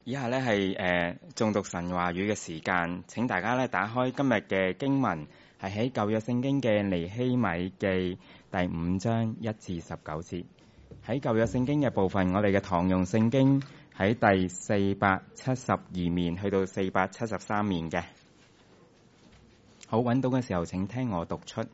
以下咧係誦讀神話語嘅時間。請大家咧打開今日嘅經文，係喺舊約聖經嘅尼希米記第5章1至19節。喺舊約聖經嘅部分，我哋嘅堂用聖經喺第472面去到473面嘅。好，揾到嘅時候請聽我讀出。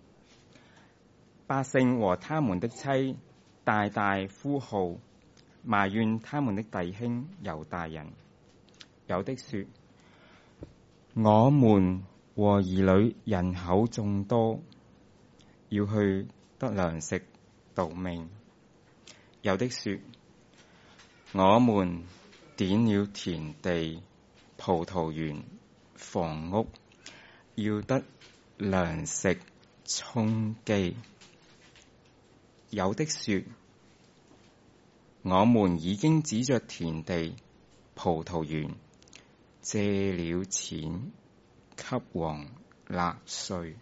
百姓和他們的妻大大呼號，埋怨他們的弟兄猶大人。有的說：我們和兒女人口眾多，要去得糧食度命。有的說：我們典了田地、葡萄園、房屋，要得糧食充飢。有的說：我們已經指着田地、葡萄園借了錢給王納稅。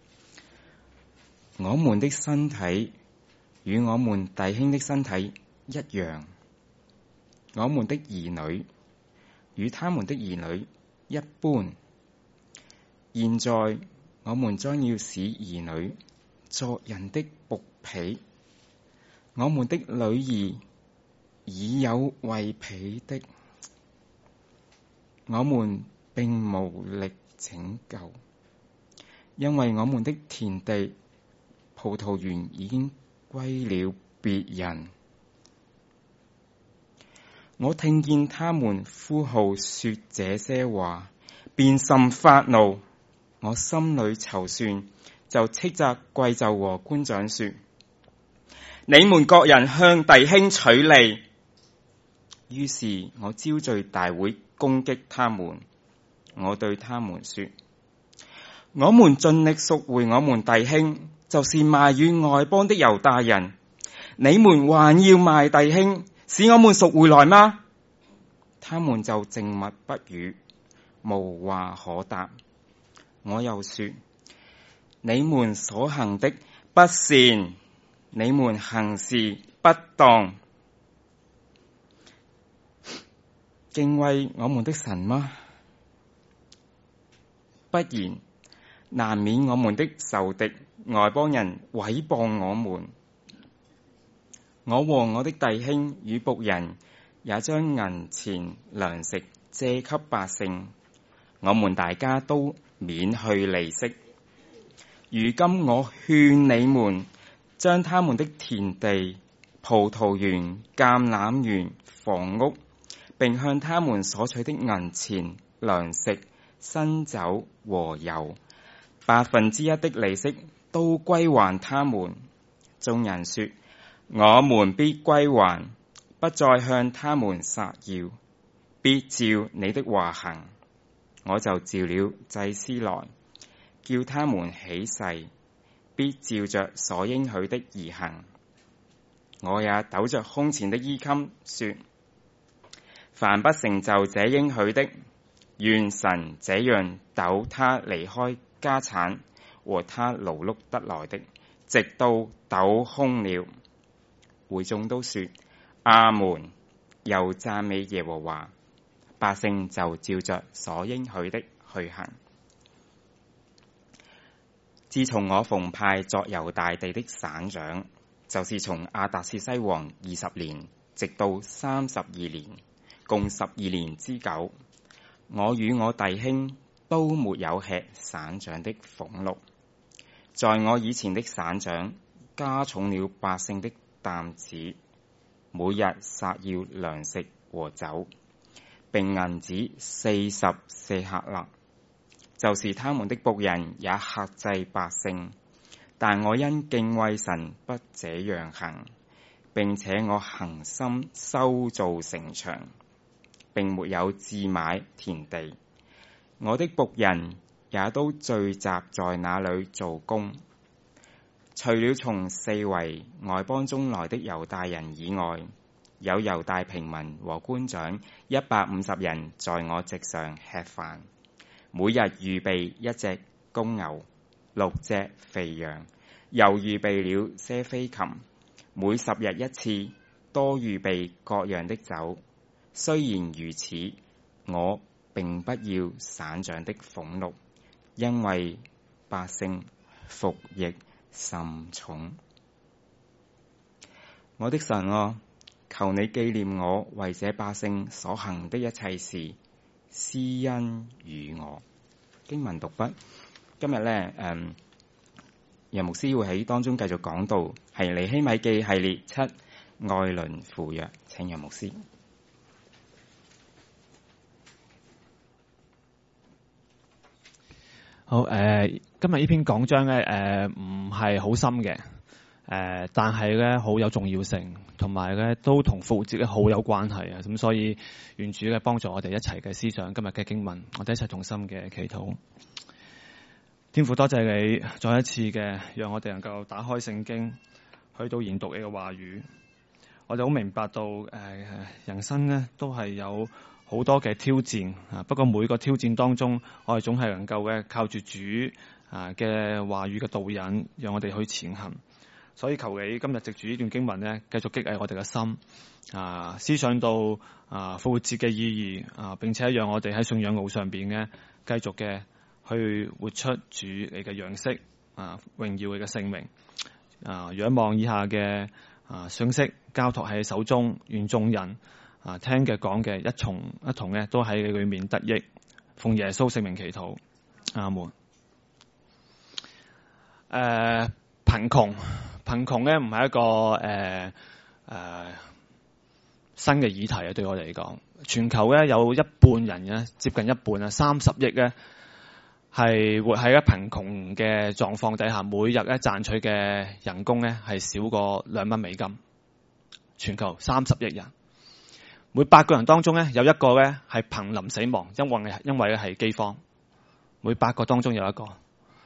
我們的身體與我們弟兄的身體一樣，我們的兒女與他們的兒女一般。現在我們將要使兒女作人的僕婢，我們的女兒已有為婢的，我們並無力拯救，因為我們的田地、葡萄園已經歸了別人。我聽見他們呼號說這些話，便甚發怒。我心裏籌算，就斥責貴胄和官長說：你們各人向弟兄取利。於是我招聚大會攻擊他們。我對他們說：我們盡力贖回我們弟兄，就是賣與外邦的猶大人。你們還要賣弟兄，使我們贖回來嗎？他們就靜默不語，無話可答。我又說：你們所行的不善，你們行事不當，敬畏我們的神嗎？不然，難免我們的仇敵外邦人毀謗我們。我和我的弟兄與僕人也將銀錢糧食借給百姓，我們大家都免去利息。如今我勸你們，將他們的田地、葡萄園、橄欖園、房屋，並向他們所取的銀錢、糧食、新酒和油1/8的利息，都歸還他們。眾人說：我們必歸還，不再向他們索要，必照你的話行。我就召了祭司來，叫他們起誓，必照着所應許的而行。我也抖着胸前的衣襟說：凡不成就這應許的，願神這樣抖他離開家產和他勞碌得來的，直到抖空了。會眾都說阿門，又讚美耶和華。百姓就照着所應許的去行。自從我奉派作猶大地的省長，就是從亞達薛西王20年，直到32年，共12年之久，我與我弟兄都沒有吃省長的俸祿。在我以前的省長加重了百姓的擔子，每日撒要糧食和酒，並銀子40舍客勒，就是他們的僕人也克制百姓。但我因敬畏神，不這樣行，並且我恆心修造城牆，並沒有置買田地。我的僕人也都聚集在那裏做工，除了從四圍外邦中來的猶大人以外，有猶大平民和官長150人在我席上吃飯，每日預備1隻公牛、6隻肥羊，又預備了些飛禽，每10日1次，多預備各樣的酒， 雖然如此，我並不要省長的俸祿，因為百姓服役甚重。我的神啊，求你紀念我為這百姓所行的一切事，施恩與我。經文讀畢。今日咧，楊牧師會喺當中繼續講到係尼希米記系列7愛鄰附約，請楊牧師。 好，今日呢篇講章咧，唔係好深嘅，但係咧好有重要性，同埋咧都同復活節咧好有關係啊！咁所以願主咧幫助我哋一齊嘅思想今日嘅經文，我哋一齊同心嘅祈禱。天父，多謝你再一次嘅讓我哋能夠打開聖經，去到研讀你嘅話語。我哋好明白到人生咧都係有好多嘅挑戰啊，不過每個挑戰當中，我哋總係能夠嘅靠住主嘅話語嘅導引，讓我哋去前行。所以求你今日藉住呢段經文咧，繼續激勵我哋嘅心思想到復活節嘅意義並且讓我哋喺信仰路上邊咧繼續嘅去活出主你嘅樣式榮耀你嘅聖名仰望以下嘅信息交託喺手中，願眾人聽嘅講嘅一同咧都喺你裏面得益，奉耶穌聖名祈禱，阿門。貧窮咧唔係一個新嘅議題啊，對我哋嚟講，全球咧有一半人咧，接近一半30億咧係活喺一貧窮嘅狀況底下，每日咧賺取嘅人工咧係少過2蚊美金。全球30億人，每8個人當中咧有一個咧係瀕臨死亡，因為咧係饑荒。每8個當中有一個。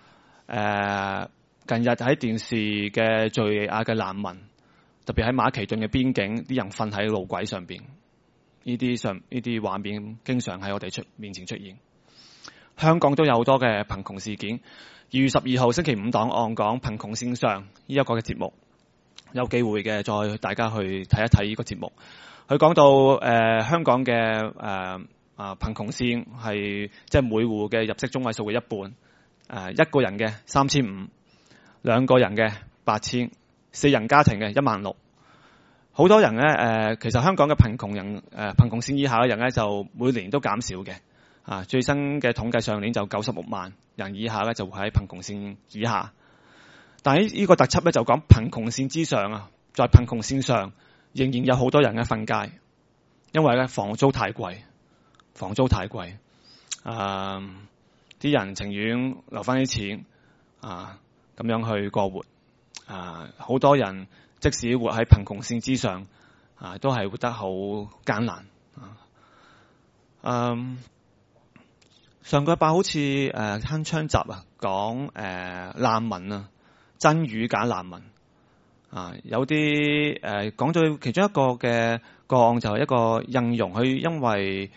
近日喺電視嘅敘利亞嘅難民，特別喺馬其頓嘅邊境，啲人瞓喺路軌上邊，呢啲畫面經常喺我哋面前出現。香港都有好多嘅貧窮事件。2月12號星期5檔案講貧窮線上呢一個嘅節目，有機會嘅再大家去睇一睇呢個節目。佢講到香港嘅貧窮線係即係每戶嘅入息中位數嘅一半，一個人嘅3500，兩個人嘅8000，四人家庭嘅16000。好多人咧其實香港嘅貧窮線以下嘅人咧就每年都減少嘅。最新嘅統計上年就96萬人以下咧就會喺貧窮線以下。但係呢個特輯咧就講貧窮線之上在貧窮線上仍然有好多人咧瞓街，因為咧房租太貴，啲人情願留翻啲錢咁樣去過活。好多人即使活喺貧窮線之上都係活得好艱難。上個禮拜好似鏗鏘集講難民真與假難民有啲講到其中一個嘅個案就係一個印傭，佢因為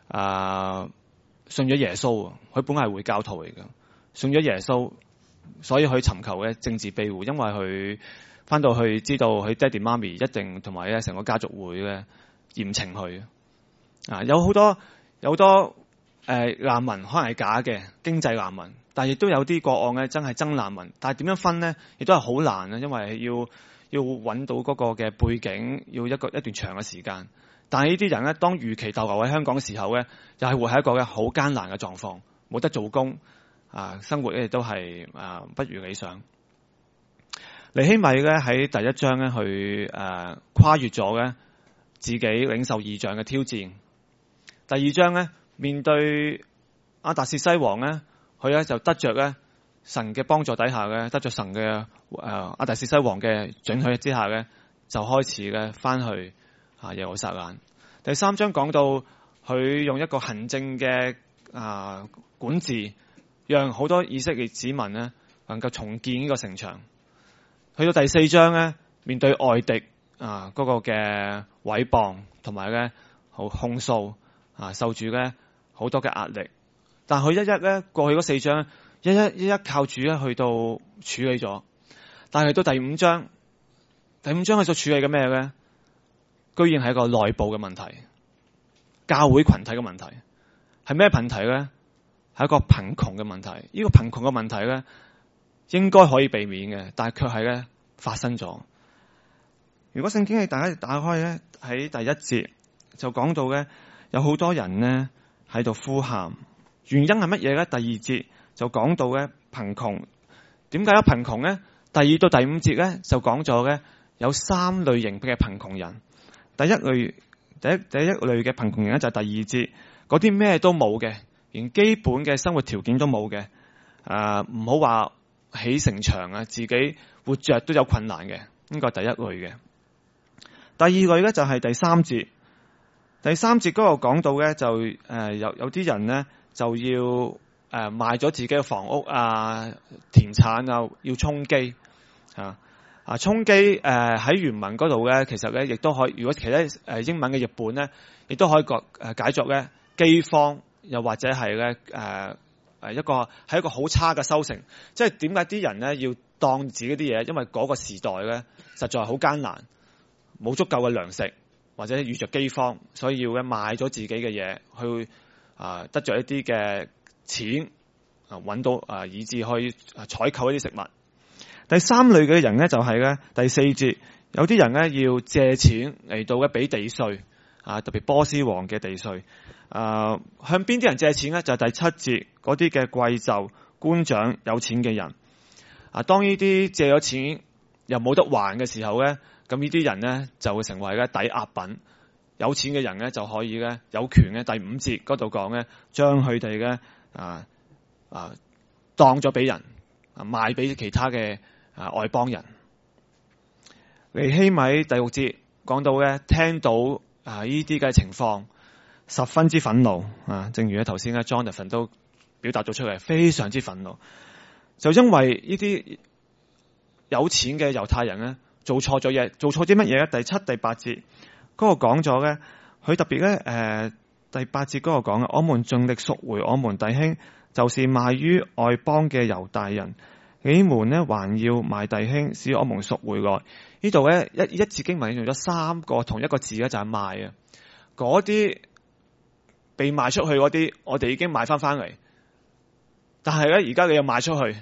信咗耶穌，佢本係回教徒嚟嘅，信咗耶穌，所以佢尋求嘅政治庇護，因為佢翻到去知道佢爹哋媽咪一定同埋咧成個家族會咧嚴懲佢。有好多難民可能係假嘅經濟難民，但係亦都有啲個案咧真係真難民。但係點樣分呢？亦都係好難啊，因為要揾到嗰個嘅背景，要一段長嘅時間。但係呢啲人咧，當預期逗留喺香港嘅時候咧，又係活喺一個嘅好艱難嘅狀況，冇得做工生活咧亦都係不如理想。尼希米咧喺第1章咧去跨越咗咧自己領受異象嘅挑戰。第2章咧面對亞達薛西王咧，佢咧就得着咧神嘅幫助底下咧，得着神嘅亞達薛西王嘅准許之下咧，就開始咧翻去耶路撒冷。第3章講到佢用一個行政嘅管治，讓好多以色列子民咧能夠重建呢個城牆。去到第4章咧，面對外敵嗰個嘅毀謗同埋咧好控訴受住咧好多嘅壓力，但佢一咧過去嗰4章一靠主咧去到處理咗。但係到第5章佢所處理嘅咩咧？居然係一個內部嘅問題。 教會群體嘅問題。係咩問題咧？係一個貧窮嘅問題。呢個貧窮嘅問題咧，應該可以避免嘅，但係卻係咧發生咗。如果聖經係大家打開咧，喺第一節就講到咧，有好多人咧喺度呼喊，原因係乜嘢咧？第二節就講到咧貧窮，點解有貧窮咧？第二到第五節咧就講咗咧有三類型嘅貧窮人。第一類嘅貧窮人咧就係第二節，嗰啲咩都冇嘅，連基本嘅生活條件都冇嘅，唔好話起城牆啊，自己活着都有困難嘅，呢個係第一類嘅。第二類咧就係第三節，第三節嗰個講到咧就有啲人咧就要賣咗自己嘅房屋啊、田產啊，要充飢充飢喺原文嗰度咧，其實咧亦都可以，如果其他英文嘅譯本咧，亦都可以解作咧饑荒，又或者係咧一個好差嘅收成。即係點解啲人咧要當自己啲嘢？因為嗰個時代咧實在好艱難，冇足夠嘅糧食，或者遇着饑荒，所以要咧賣咗自己嘅嘢去得着一啲嘅錢揾到以至去採購一啲食物。第三類嘅人咧就係咧第四節，有啲人咧要借錢嚟到咧俾地稅特別波斯王嘅地稅。向邊啲人借錢咧？就係第七節嗰啲嘅貴胄、官長、有錢嘅人。當呢啲借咗錢又冇得還嘅時候咧，咁呢啲人咧就會成為咧抵押品。有錢嘅人咧就可以咧有權咧，第五節嗰度講咧，將佢哋咧當咗俾人賣俾其他嘅外邦人。尼希米第六節講到咧，聽到呢啲嘅情況，十分之憤怒正如咧頭先咧 Jonathan 都表達咗出嚟，非常之憤怒。就因為呢啲有錢嘅猶太人咧做錯咗嘢，做錯啲乜嘢咧？第七、第八節嗰個講咗咧，佢特別咧第八節嗰個講我們盡力贖回我們弟兄，就是賣於外邦嘅猶大人。你們呢還要賣弟兄，使我們贖回來。呢度咧一節經文用咗三個同一個字咧，就係賣啊。嗰啲被賣出去嗰啲，我哋已經買翻嚟，但係咧而家你又賣出去，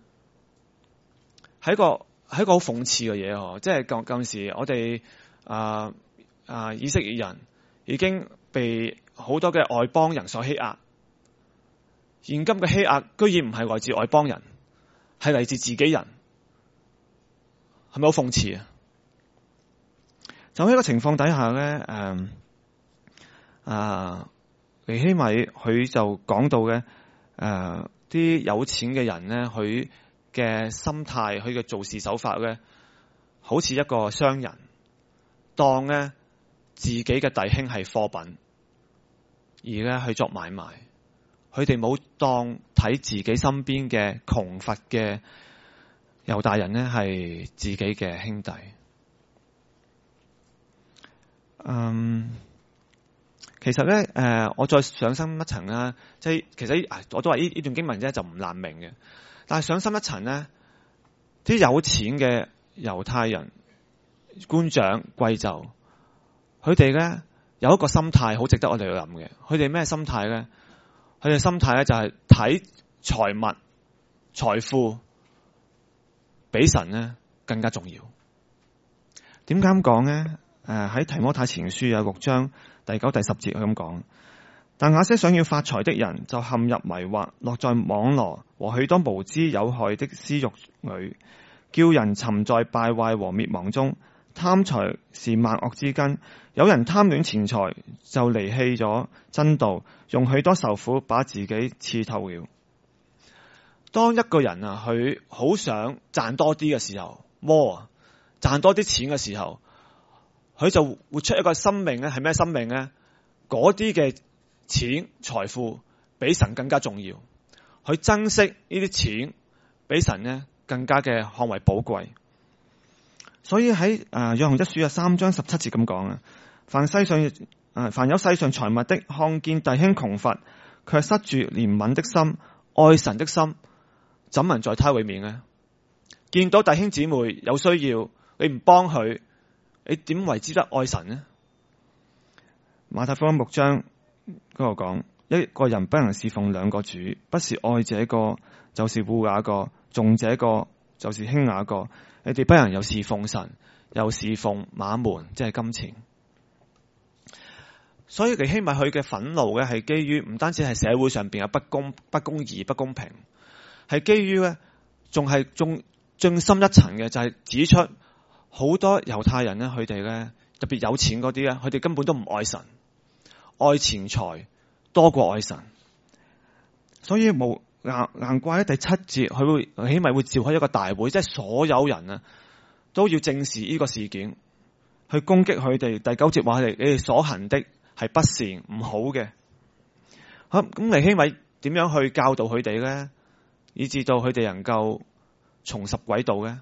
係一個好諷刺嘅嘢嗬。即係舊陣時我哋以色列人已經被好多嘅外邦人所欺壓，現今嘅欺壓居然唔係來自外邦人，係嚟自自己人，係咪好諷刺啊？就喺呢個情況底下咧，尼希米佢就講到咧，啲有錢嘅人咧，佢嘅心態，佢嘅做事手法咧，好似一個商人，當咧自己嘅弟兄係貨品，而咧去作買賣。佢哋冇當睇自己身邊嘅窮乏嘅猶大人咧係自己嘅兄弟。其實咧，我再上深一層啦，即係其實我都話呢段經文咧就唔難明嘅，但係上深一層咧，啲有錢嘅猶太人、官長、貴胄，佢哋咧有一個心態好值得我哋去諗嘅。佢哋咩心態咧？佢哋心態咧就係睇財物、財富比神咧更加重要。點解咁講咧？喺提摩太前書有6章第9、第10節佢咁講，但那些想要發財的人就陷入迷惑，落在網羅和許多無知有害的私欲裏，叫人沉在敗壞和滅亡中。貪財是萬惡之根，有人貪戀錢財，就離棄咗真道，用許多受苦把自己刺透了。當一個人佢好想賺多啲嘅時候，賺多啲錢嘅時候，佢就活出一個生命咧，係咩生命咧？嗰啲嘅錢財富比神更加重要，佢珍惜呢啲錢比神咧更加嘅看為寶貴。所以喺約翰一書3章17節咁講啊，凡有世上財物的，看見弟兄窮乏，卻塞住憐憫的心、愛神的心，怎能在他裏面呢？見到弟兄姊妹有需要，你唔幫佢，你點為之得愛神呢？ 馬太福音6章嗰度講，一個人不能侍奉兩個主，不是愛這個就是惡那個，重這個就是輕那個。你哋不能又侍奉神，又侍奉馬門，即係金錢。所以尼希米佢嘅憤怒咧，係基於唔單止係社會上邊嘅不公義、不公平，係基於咧，仲進深一層嘅，就係指出好多猶太人咧，佢哋咧特別有錢嗰啲咧，佢哋根本都唔愛神，愛錢財多過愛神。所以難怪咧第7節佢尼希米會召開一個大會，即係所有人啊都要正視呢個事件，去攻擊佢哋。第9節話你哋所行的係不善唔好嘅。好，咁尼希米點樣去教導佢哋咧，以至到佢哋能夠重拾軌道咧？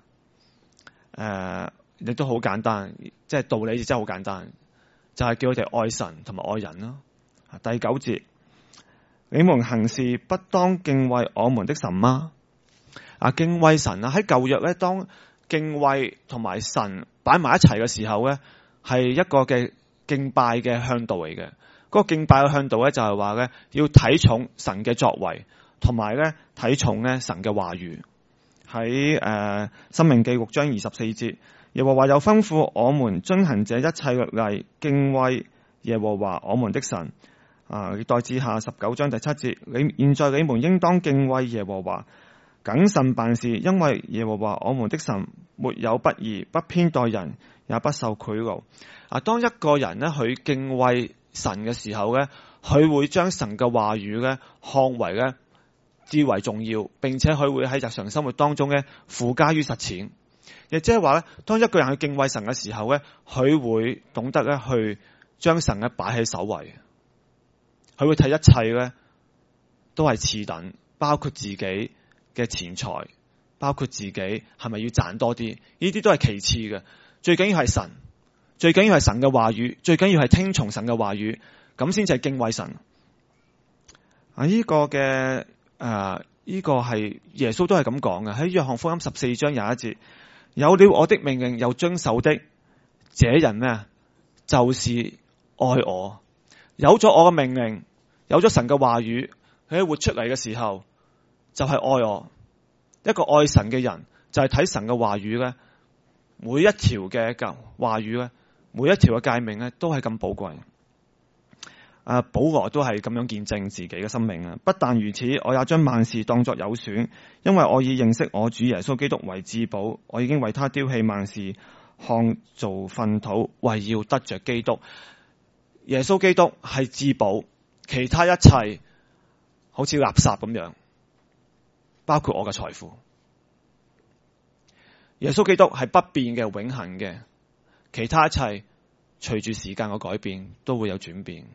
亦都好簡單，即係道理真係好簡單，就係叫佢哋愛神同埋愛人咯。第9節，你們行事不當敬畏我們的神嗎？敬畏神啊！喺舊約咧，當敬畏同埋神擺埋一齊嘅時候咧，係一個嘅敬拜嘅向度嚟嘅。嗰個敬拜嘅向度咧，就係話咧要睇重神嘅作為，同埋咧睇重咧神嘅話語。喺申命記6章24節，耶和華又吩咐我們遵行這一切律例，敬畏耶和華我們的神。代志下19章第7節，現在你們應當敬畏耶和華，謹慎辦事，因為耶和華我們的神沒有不義，不偏待人，也不受賄賂。當一個人咧佢敬畏神嘅時候咧，佢會將神嘅話語咧看為咧至為重要，並且佢會喺日常生活當中咧附加於實踐。亦即係話咧，當一個人去敬畏神嘅時候咧，佢會懂得咧去將神咧擺喺首位，佢會睇一切咧都係次等，包括自己嘅錢財，包括自己係咪要賺多啲，呢啲都係其次嘅。最緊要係神，最緊要係神嘅話語，最緊要係聽從神嘅話語，咁先至係敬畏神。呢個係耶穌都係咁講嘅，喺約翰福音14章21節，有了我的命令又遵守的，這人咩？就是愛我。有咗我嘅命令，有咗神嘅話語，佢喺活出嚟嘅時候就係愛我。一個愛神嘅人就係睇神嘅話語咧，每一條嘅話語咧，每一條嘅誡命咧都係咁寶貴。保羅都係咁樣見證自己嘅生命啊！不但如此，我也將萬事當作有損，因為我已認識我主耶穌基督為至寶，我已經為他丟棄萬事，看做糞土，為要得着基督。耶穌基督係至寶，其他一切好似垃圾咁樣，包括我嘅財富。耶穌基督係不變嘅、永恆嘅，其他一切隨住時間嘅改變都會有轉變。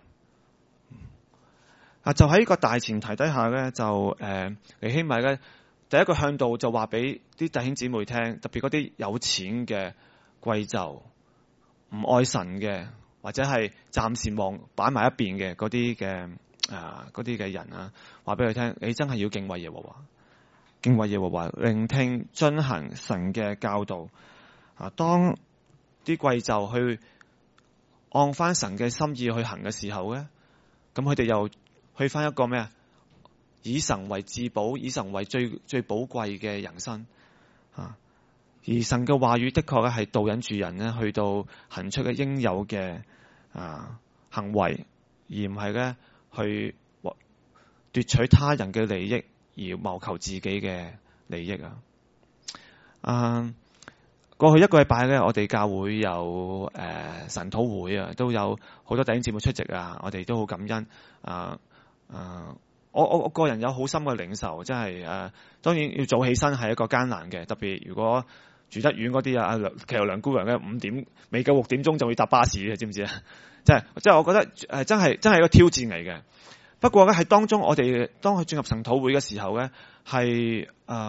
就喺呢個大前提底下咧，就尼希米咧第一個向導就話俾啲弟兄姊妹聽，特別嗰啲有錢嘅貴胄、唔愛神嘅，或者係暫時擺埋一邊嘅嗰啲嘅人啊，話俾佢聽，你真係要敬畏耶和華，敬畏耶和華，聆聽遵行神嘅教導。當啲貴胄去按翻神嘅心意去行嘅時候咧，咁佢哋又去翻一個咩啊？以神為至寶，以神為最寶貴嘅人生啊！而神嘅話語的確咧係導引住人咧去到行出嘅應有嘅行為，而唔係咧去奪取他人嘅利益而謀求自己嘅利益啊！過去一個禮拜咧，我哋教會有神禱會啊，都有好多弟兄姊妹出席啊，我哋都好感恩我個人有好深嘅領受，即係當然要早起身係一個艱難嘅，特別如果住得遠嗰啲其實梁姑娘咧未夠6點鐘就會搭巴士嘅，知唔知啊？即係我覺得真係一個挑戰嚟嘅。不過咧喺當中，我哋當佢進入神禱會嘅時候咧，係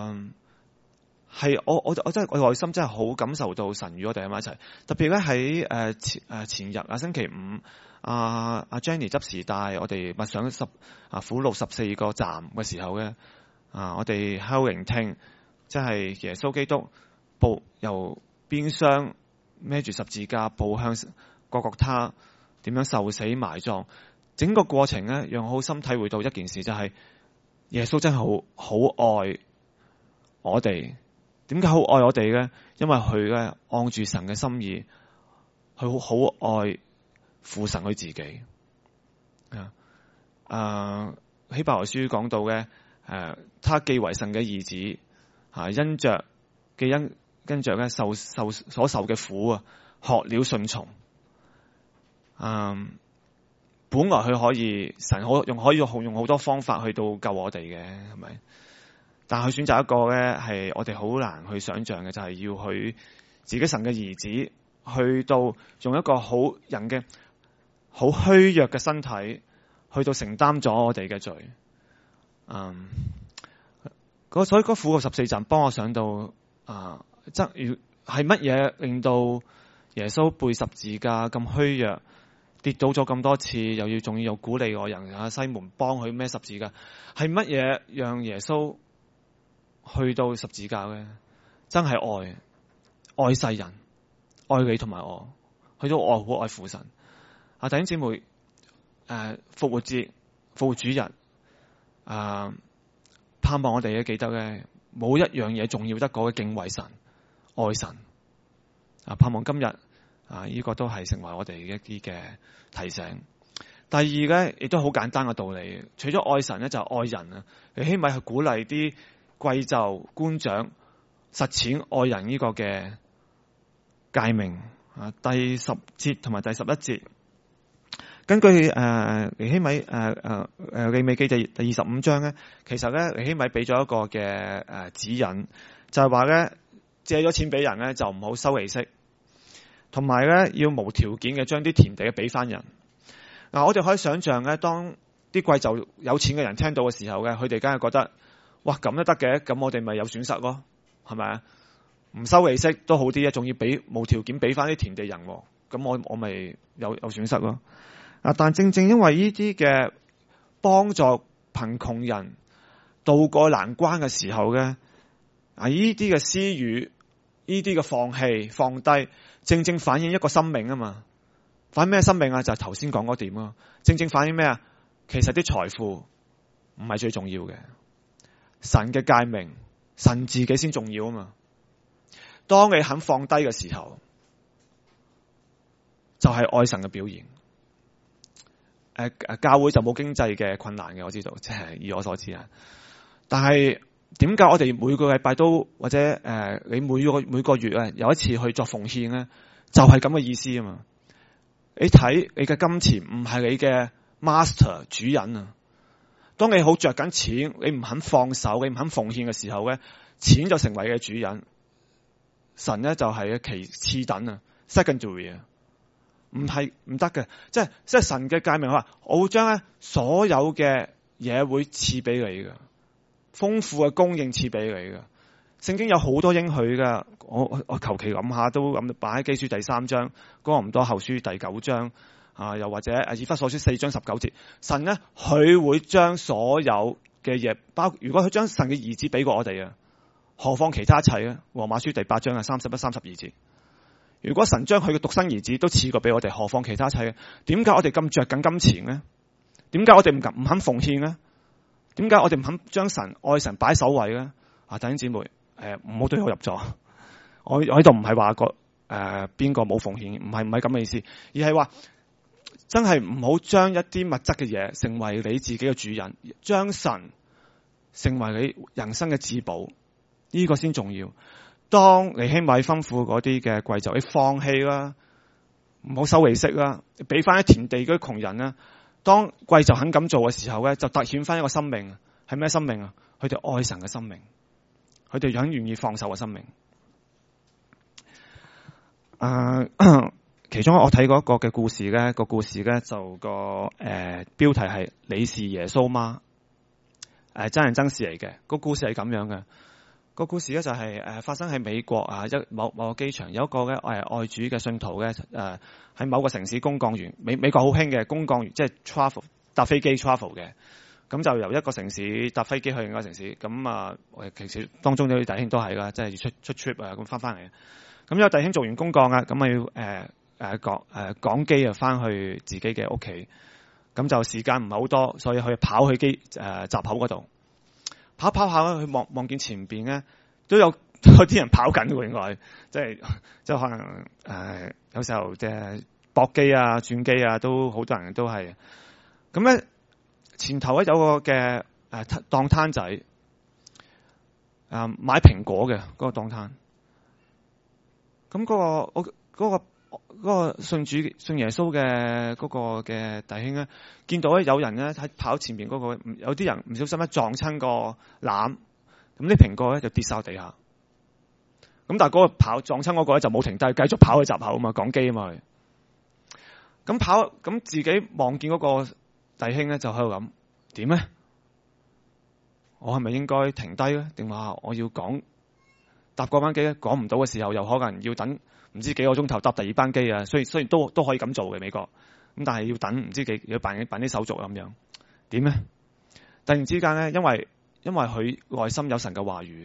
我真係我內心真係好感受到神與我哋喺埋一齊。特別咧喺前日星期五。阿 Jenny 執時帶我哋默想苦路14個站嘅時候咧，我哋喺度聆聽，即係耶穌基督由邊廂孭住十字架步向各各他， 點樣受死埋葬，整個過程咧，讓我好深體會到一件事，就係耶穌真係好愛我哋。點解好愛我哋咧？因為佢咧按住神嘅心意，佢好愛父神佢自己。希伯來書講到嘅，他既為神嘅兒子，因着咧所受嘅苦啊，學了順從。本來佢神可以用好多方法去到救我哋嘅，係咪？但係佢選擇一個咧，係我哋好難去想象嘅，就係要去自己神嘅兒子去到用一個好人嘅好虛弱嘅身體去到承擔咗我哋嘅罪。所以嗰苦嘅14站幫我想到係乜嘢令到耶穌背十字架咁虛弱，跌倒咗咁多次，仲要鼓勵我人西門幫佢孭十字架，係乜嘢讓耶穌去到十字架嘅？真係愛世人，愛你同埋我，去到好愛父神。弟兄姊妹，復活節、復活主日，盼望我哋記得咧，冇一樣嘢重要得過嘅敬畏神、愛神。盼望今日呢個都係成為我哋一啲嘅提醒。第二咧，亦都好簡單嘅道理，除咗愛神咧，就係愛人啊。尼希米係鼓勵啲貴胄官長實踐愛人呢個嘅誡命。第10節同埋第11節，根據尼希米利未記第25章咧，其實咧尼希米俾咗一個嘅指引，就係話咧借咗錢俾人咧就唔好收利息，同埋咧要無條件嘅將啲田地俾翻人。我哋可以想象咧，當啲貴胄有錢嘅人聽到嘅時候咧，佢哋梗係覺得，哇，咁都得嘅，咁我哋咪有損失咯，係咪啊？唔收利息都好啲，仲要無條件俾翻啲田地人，咁我咪有損失咯。但正正因為呢啲嘅幫助貧窮人渡過難關嘅時候咧，呢啲嘅施予，呢啲嘅放棄放低，正正反映一個生命啊嘛。反映咩生命啊？就係頭先講嗰點啊。正正反映咩啊？其實啲財富唔係最重要嘅，神嘅誡命，神自己先重要啊嘛。當你肯放低嘅時候，就係愛神嘅表現。教會就冇經濟嘅困難嘅，我知道，即係以我所知啊。但係點解我哋每個禮拜都或者你每個月有一次去作奉獻咧？就係咁嘅意思啊嘛。你睇你嘅金錢唔係你嘅 master 主人啊。當你好着緊錢，你唔肯放手，你唔肯奉獻嘅時候咧，錢就成為你嘅主人。神咧就係其次等啊 ，secondary 啊，唔得嘅，即係神嘅誡命話，我會將咧所有嘅嘢會賜俾你嘅，豐富嘅供應賜俾你嘅。聖經有好多應許噶，我求其諗下都咁擺喺基書第3章，哥林多後書第9章又或者以弗所書4章19節，神咧佢會將所有嘅嘢如果佢將神嘅兒子俾過我哋啊。何況其他一切咧？羅馬書第8章31、32節。如果神將佢嘅獨生兒子都賜過俾我哋，何況其他一切咧？點解我哋咁着緊金錢咧？點解我哋唔肯奉獻咧？點解我哋唔肯將愛神擺首位咧？弟兄姊妹，唔好對我入座。我喺度唔係話邊個冇奉獻，唔係咁嘅意思，而係話真係唔好將一啲物質嘅嘢成為你自己嘅主人，將神成為你人生嘅至寶。呢個先重要。當尼希米吩咐嗰啲嘅貴胄，你放棄啦，唔好收利息啦，俾翻啲田地嗰啲窮人啦。當貴胄肯咁做嘅時候咧，就凸顯翻一個生命，係咩生命啊？佢哋愛神嘅生命，佢哋很願意放手嘅生命。其中我睇過一個嘅故事咧，個故事咧就個標題係你是耶穌嗎？真人真事嚟嘅。個故事係咁樣嘅。個故事咧就係發生喺美國某個機場，有一個咧愛主嘅信徒咧喺某個城市公幹完，美國好興嘅公幹完，即係 travel 搭飛機 travel 嘅，咁就由一個城市搭飛機去另一個城市，咁其實當中有啲弟兄都係啦，即係出 trip 咁翻嚟。咁有弟兄做完公幹啊，咁要趕機啊，翻去自己嘅屋企。咁就時間唔係好多，所以佢跑去閘口嗰度，跑下咧，佢望見前邊咧都有啲人跑緊喎，原來即係可能有時候即係駁機啊、轉機啊，都好多人都係。咁咧前頭咧有個嘅檔攤仔，買蘋果嘅嗰個檔攤。咁嗰個信耶穌嘅嗰個嘅弟兄咧，見到咧有人咧喺跑前邊嗰個，有啲人唔小心咧撞親個籃，咁啲蘋果咧就跌晒地下。咁但係嗰個撞親嗰個咧就冇停低，繼續跑去閘口啊嘛，趕機啊嘛。咁自己望見嗰個弟兄咧就喺度諗，點咧？我係咪應該停低咧？定話我要搭嗰班機咧？趕唔到嘅時候，又可能要等唔知幾個鐘頭搭第二班機啊！雖然都可以咁做嘅美國，咁但係要等唔知要辦啲手續咁樣，點咧？突然之間咧，因為佢內心有神嘅話語，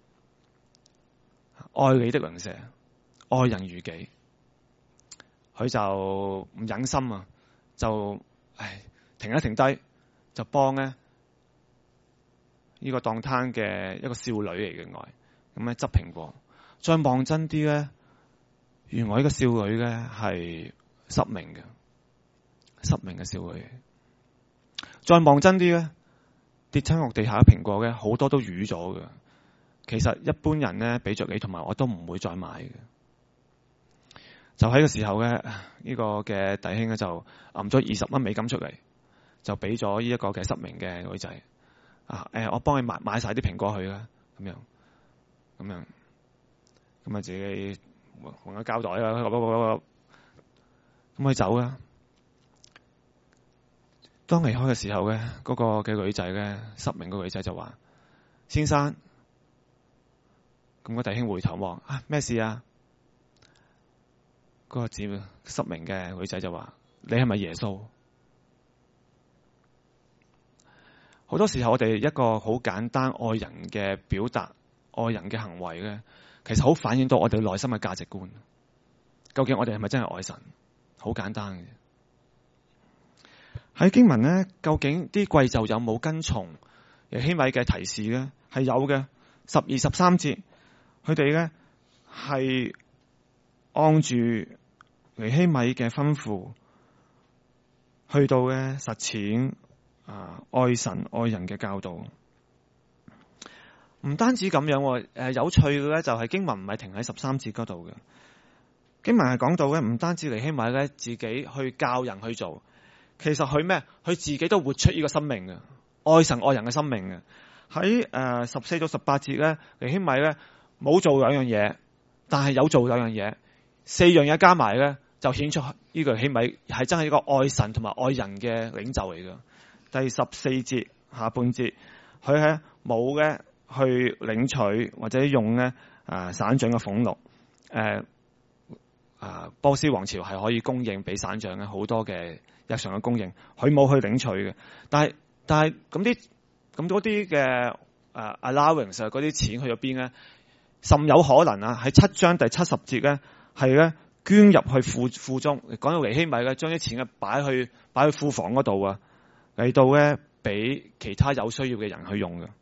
愛你的鄰舍，愛人如己，佢就唔忍心啊，就停一停低，就幫咧呢個檔攤嘅一個少女嚟嘅外，咁咧執蘋果，再望真啲咧。原來呢個少女咧係失明嘅少女。再望真啲咧，跌親落地下嘅蘋果咧，好多都瘀咗嘅。其實一般人咧俾着你同埋我都唔會再買嘅。就喺個時候咧，呢個嘅弟兄咧就揞咗20蚊美金出嚟，就俾咗呢一個嘅失明嘅女仔。我幫你買晒啲蘋果去啦，咁樣咁啊自己。換個膠袋啦，咁佢走啦。當離開嘅時候咧，嗰個嘅女仔咧，失明個女仔就話：先生，咁個弟兄回頭望，咩事啊？嗰個失明嘅女仔就話：你係咪耶穌？好多時候我哋一個好簡單愛人嘅表達，愛人嘅行為咧。其實好反映到我哋內心嘅價值觀。究竟我哋係咪真係愛神？好簡單嘅。喺經文咧，究竟啲貴胄有冇跟從尼希米嘅提示咧？係有嘅。12、13節，佢哋咧係按住尼希米嘅吩咐，去到咧實踐愛神愛人嘅教導。唔單止咁樣，有趣嘅咧就係經文唔係停喺13節嗰度嘅，經文係講到咧唔單止尼希米咧自己去教人去做，其實佢佢自己都活出呢個生命嘅，愛神愛人嘅生命嘅。喺14到18節咧，尼希米咧冇做兩樣嘢，但係有做兩樣嘢，4樣嘢加埋咧就顯出呢個尼希米係真係一個愛神同埋愛人嘅領袖嚟嘅。第14節下半節，佢係冇嘅。去領取或者用咧省長嘅俸祿，波斯王朝係可以供應俾省長嘅好多嘅日常嘅供應，佢冇去領取嘅。但係咁嗰啲嘅allowance 嗰啲錢去咗邊咧？甚有可能喺7章第70節咧係咧捐入去庫中。講到尼希米咧，將啲錢擺去庫房嗰度啊，嚟到咧俾其他有需要嘅人去用嘅。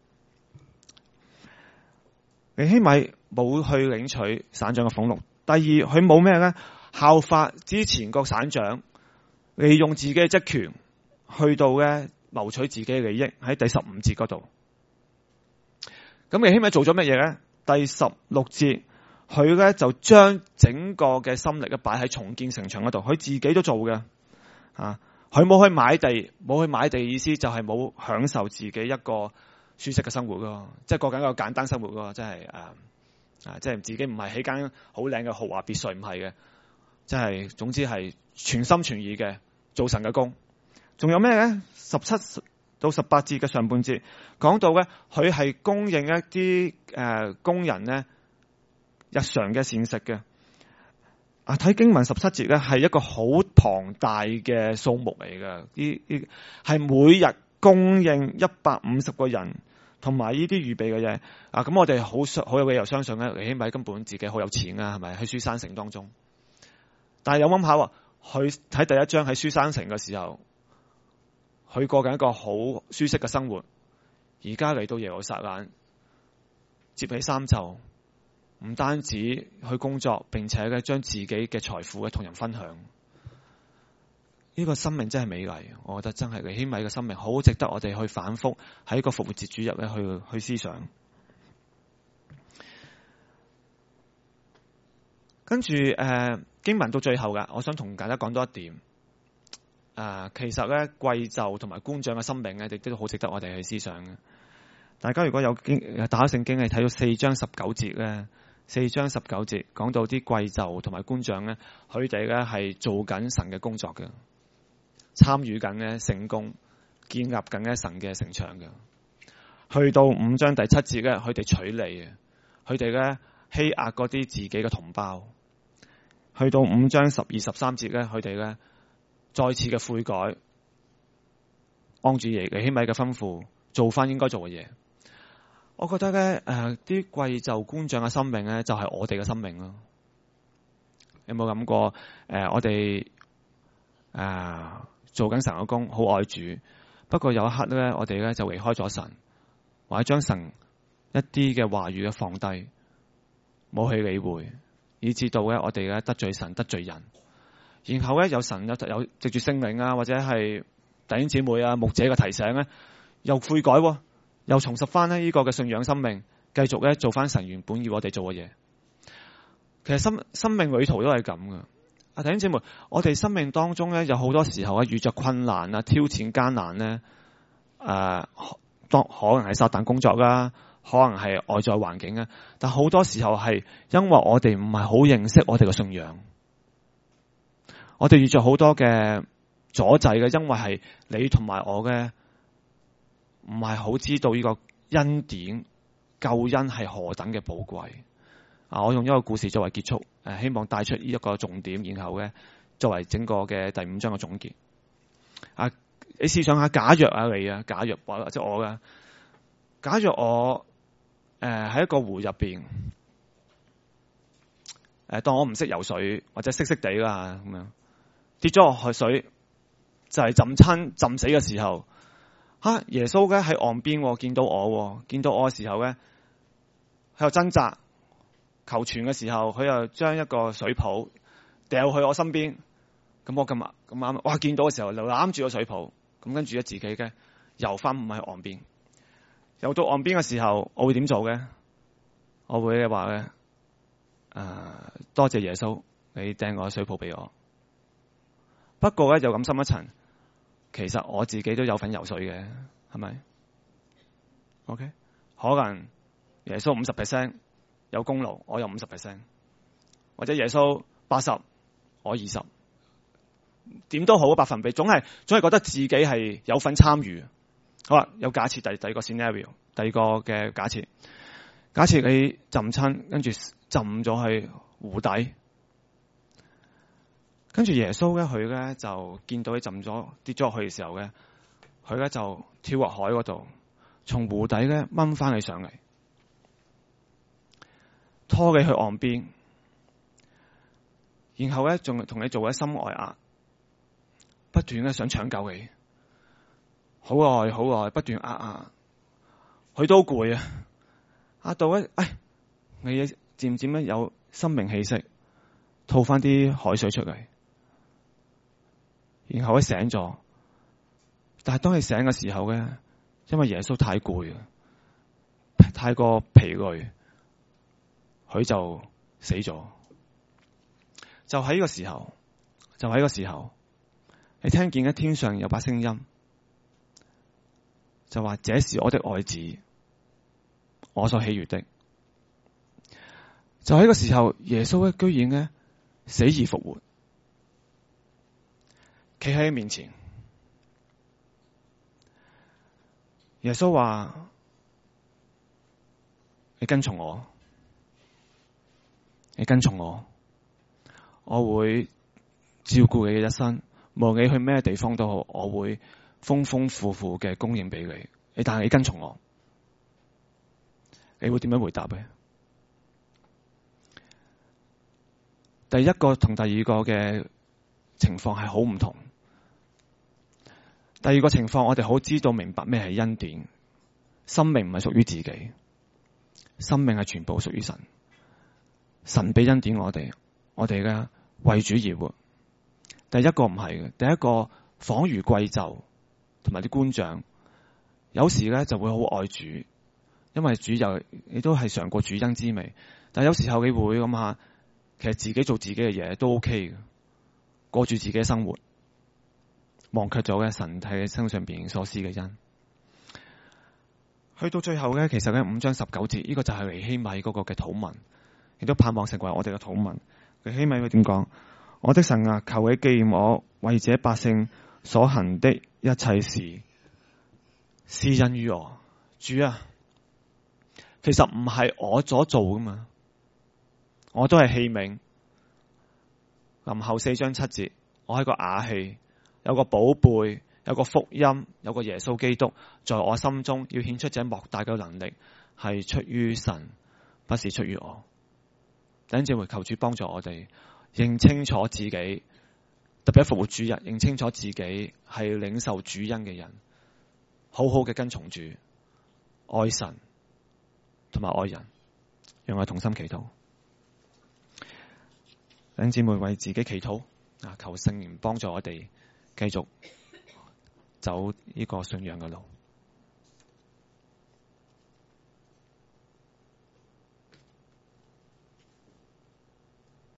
尼希米冇去領取省長嘅俸祿。第二，佢冇咩咧效法之前個省長，利用自己嘅職權去到咧謀取自己嘅利益。喺第15節嗰度，咁尼希米做咗乜嘢咧？第16節，佢咧就將整個嘅心力咧擺喺重建城牆嗰度，佢自己都做嘅。佢冇去買地，冇去買地意思就係冇享受自己一個舒適嘅生活咯，即係過緊一個簡單生活咯，即係即係自己唔係起間好靚嘅豪華別墅，唔係嘅，即係總之係全心全意嘅做神嘅工。仲有咩咧？17到18節嘅上半節講到咧，佢係供應一啲工人咧日常嘅膳食嘅。睇經文17節咧係一個好龐大嘅數目嚟嘅，呢係每日供應150個人。同埋呢啲預備嘅嘢咁我哋好有理由相信咧，尼希米根本自己好有錢啊，係咪喺書珊城當中？ 但係有諗下喎，佢喺第一章喺書珊城嘅時候，佢過緊一個好舒適嘅生活，而家嚟到耶路撒冷，接起衫袖，唔單止去工作，並且咧將自己嘅財富同人分享。呢個生命真係美麗，我覺得真係尼希米嘅生命好值得我哋去反覆喺一個復活節主日咧去思想。跟住經文到最後嘅，我想同大家講多一點。其實咧貴胄同埋官長嘅生命咧，亦都好值得我哋去思想嘅。大家如果有打開聖經，你睇到4章19節咧，4章19節講到啲貴胄同埋官長咧，佢哋咧係做緊神嘅工作嘅，參與緊咧聖工，建立緊咧神嘅城牆嘅。去到5章第7節咧，佢哋取利嘅，佢哋咧欺壓嗰啲自己嘅同胞。去到5章12、13節咧，佢哋咧再次嘅悔改，按住尼希米嘅吩咐做翻應該做嘅嘢。我覺得咧啲貴胄官長嘅生命咧，就係我哋嘅生命咯。有冇諗過我哋做緊神嘅工，好愛主，不過有一刻咧，我哋咧就離開咗神，或者將神一啲嘅話語嘅放低，冇去理會，以至到咧我哋咧得罪神、得罪人。然後咧有神有藉住聖靈啊，或者係弟兄姊妹啊、牧者嘅提醒咧，又悔改，又重拾翻呢個嘅信仰生命，繼續咧做翻神原本要我哋做嘅嘢。其實生命旅途都係咁嘅。弟兄姊妹，我哋生命當中咧有好多時候咧遇着困難啊、挑戰艱難咧，當可能係撒旦工作啦，可能係外在環境啊，但好多時候係因為我哋唔係好認識我哋嘅信仰。我哋遇着好多嘅阻滯嘅，因為係你同埋我嘅唔係好知道呢個恩典救恩係何等嘅寶貴。我用一個故事作為結束，希望帶出呢一個重點，然後咧作為整個嘅第5章嘅總結。你試想下，假若你啊，假若或者我嘅，假若我喺一個湖入邊，當我唔識游水或者識地啦咁樣。跌咗落去水，就係浸死嘅時候，耶穌咧喺岸邊見到我嘅時候咧，喺度掙扎求存嘅時候，佢又將一個水泡掉去我身邊，咁我咁啱，哇！見到嘅時候就攬住個水泡，咁跟住咧自己嘅游翻唔喺岸邊，游到岸邊嘅時候，我會點做嘅？我會話咧，多謝耶穌，你掟個水泡俾我。不過咧就咁深一層，其實我自己都有份游水嘅，係咪 ？OK， 可能耶穌50%有功勞，我有50%，或者耶穌80，我20，點都好嘅百分比，總係覺得自己係有份參與。好啦，有假設第二個 scenario， 第二個嘅假設你浸親，跟住浸咗去湖底。跟住耶穌咧，佢咧就見到你浸咗跌咗落去嘅時候咧，佢咧就跳落海嗰度，從湖底咧掹翻你上嚟，拖你去岸邊，然後咧仲同你做一心外壓，不斷咧想搶救你，好耐不斷壓，佢都攰啊，壓到咧，你漸漸咧有生命氣息，吐翻啲海水出嚟。然後佢醒咗，但係當你醒嘅時候咧，因為耶穌太攰啊，太過疲累，佢就死咗。就喺呢個時候，你聽見喺天上有把聲音，就話：這是我的愛子，我所喜悅的。就喺個時候，耶穌咧居然咧死而復活。企喺你面前，耶穌話：你跟從我，我會照顧你嘅一生，無論你去咩地方都好，我會豐豐富富嘅供應俾你。但係你跟從我，你會點樣回答咧？ 第一個同第二個嘅情況係好唔同。第二個情況，我哋好知道明白咩係恩典。生命唔係屬於自己，生命係全部屬於神。神俾恩典我哋嘅為主而活。第一個唔係嘅，第一個仿如貴胄同埋啲官長，有時咧就會好愛主，因為主又亦都係嘗過主恩之味。但有時候你會諗下，其實自己做自己嘅嘢都 OK 嘅，過住自己嘅生活，忘卻咗嘅神喺身上邊所施嘅恩。去到最後咧，其實咧5章19節，呢個就係尼希米嗰個嘅禱文，亦都盼望成為我哋嘅禱文。尼希米佢點講？我的神啊，求你紀念我為這百姓所行的一切事，施恩於我。主啊，其實唔係我所做噶嘛，我都係器皿。林後4章7節，我係個瓦器，有個寶貝，有個福音，有個耶穌基督，在我心中要顯出這莫大嘅能力，係出於神，不是出於我。弟兄姊妹，求主幫助我哋認清楚自己，特別喺復活主日，認清楚自己係領受主恩嘅人，好好嘅跟從主，愛神同埋愛人，讓我同心祈禱。弟兄姊妹為自己祈禱，求聖靈幫助我哋繼續走呢個信仰嘅路。